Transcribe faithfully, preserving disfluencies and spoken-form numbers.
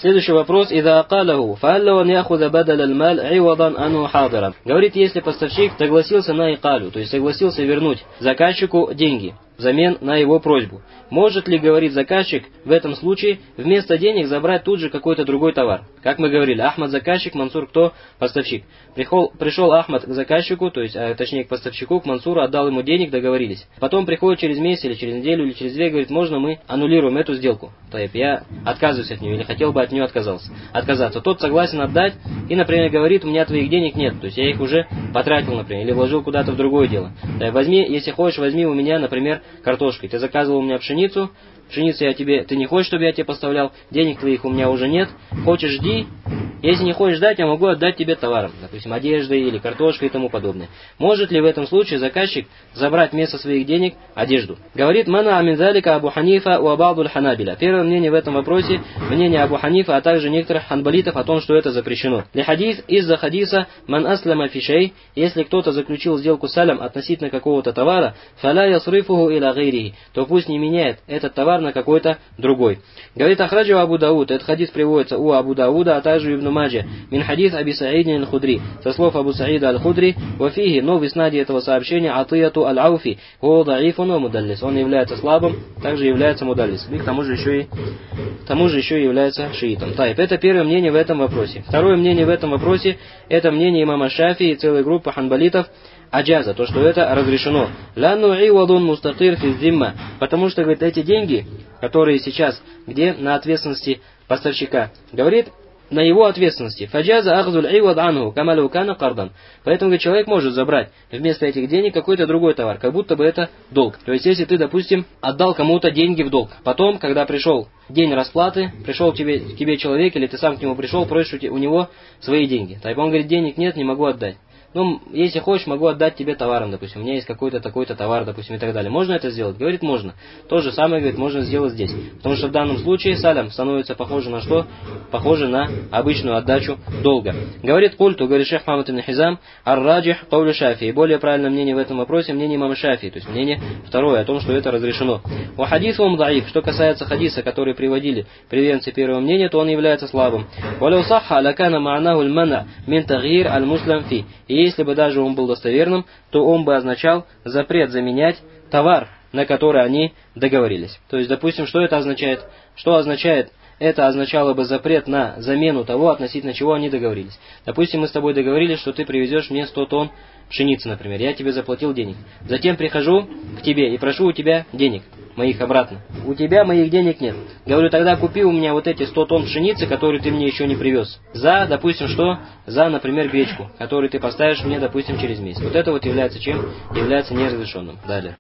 Следующий вопрос. «Ида акалаху, фаалла ван яхуда бадал аль-маль айвадан ану хадиран». Говорит, если поставщик согласился на икалю, то есть согласился вернуть заказчику деньги взамен на его просьбу. Может ли, говорит заказчик, в этом случае вместо денег забрать тут же какой-то другой товар? Как мы говорили, Ахмад заказчик, Мансур кто? Поставщик. Пришел, пришел Ахмад к заказчику, то есть, а, точнее к поставщику, к Мансуру, отдал ему денег, договорились. Потом приходит через месяц или через неделю или через две, говорит, можно мы аннулируем эту сделку. То есть я отказываюсь от нее или хотел бы от нее отказался, отказаться. Тот согласен отдать и, например, говорит, у меня твоих денег нет, то есть я их уже потратил, например, или вложил куда-то в другое дело. То есть возьми, если хочешь, возьми у меня, например, картошкой. Ты заказывал у меня пшеницу, пшеницу я тебе, ты не хочешь, чтобы я тебе поставлял, денег твоих у меня уже нет, хочешь жди, если не хочешь ждать, я могу отдать тебе товаром, допустим, одеждой или картошкой и тому подобное. Может ли в этом случае заказчик забрать вместо своих денег одежду? Говорит, мана аминзалика Абу Ханифа у Абадуль Ханабиля. Первое мнение в этом вопросе, мнение Абу Ханифа, а также некоторых ханбалитов о том, что это запрещено. Для хадис, из-за хадиса, ман аслама фишей, если кто-то заключил сделку с салям относительно какого-то товара, фаля ясрифуху иля гайрихи, то пусть не меняет этот товар на какой-то другой. Говорит, ахраджу Абу Дауд, этот хадис приводится у Абу Дауда, а также Ибн Маджа, мин хадис Аби Саидин аль-Худри, со слов Абу Саида аль-Худри, вафихи, но в иснаде этого сообщения атияту аль-Ауфи, о даифун ва мудаллис, он является слабым, также является мудаллис, и к тому же еще и, к тому же еще и является шиитом. Таиб, это первое мнение в этом вопросе. Второе мнение в этом вопросе, это мнение имама Шафи и целой группы ханбалитов, аджаза, то, что это разрешено. Ланну ивадун мустакир фи зимма, потому что, говорит, эти деньги, которые сейчас, где на ответственности поставщика, говорит, на его ответственности. Фаджаза ахзуль ивад анху, камалу кана кардан. Поэтому, говорит, человек может забрать вместо этих денег какой-то другой товар, как будто бы это долг. То есть, если ты, допустим, отдал кому-то деньги в долг, потом, когда пришел день расплаты, пришел к тебе, к тебе человек, или ты сам к нему пришел, просишь у него свои деньги. Так он говорит, денег нет, не могу отдать. Ну, если хочешь, могу отдать тебе товаром, допустим. У меня есть какой-то такой-то товар, допустим, и так далее. Можно это сделать? Говорит, можно. То же самое, говорит, можно сделать здесь. Потому что в данном случае салям становится похоже на что? Похоже на обычную отдачу долга. Говорит культу, говорит шейх Мухаммад ибн Хизам, ар-раджих каулю Шафии. Более правильное мнение в этом вопросе, мнение имама Шафии. То есть мнение второе, о том, что это разрешено. У хадису он даиф. Что касается хадиса, который приводили приверженцы первого мнения, то он является слабым. Валяу сахха лакана ма'наху аль-мана мин тагьир аль-муслим фи. И если бы даже он был достоверным, то он бы означал запрет заменять товар, на который они договорились. То есть, допустим, что это означает? Что означает? Это означало бы запрет на замену того, относительно чего они договорились. Допустим, мы с тобой договорились, что ты привезешь мне сто тонн пшеницы, например. Я тебе заплатил денег. Затем прихожу к тебе и прошу у тебя денег моих обратно. У тебя моих денег нет. Говорю, тогда купи у меня вот эти сто тонн пшеницы, которые ты мне еще не привез. За, допустим, что? За, например, гречку, которую ты поставишь мне, допустим, через месяц. Вот это вот является чем? Является неразрешенным. Далее.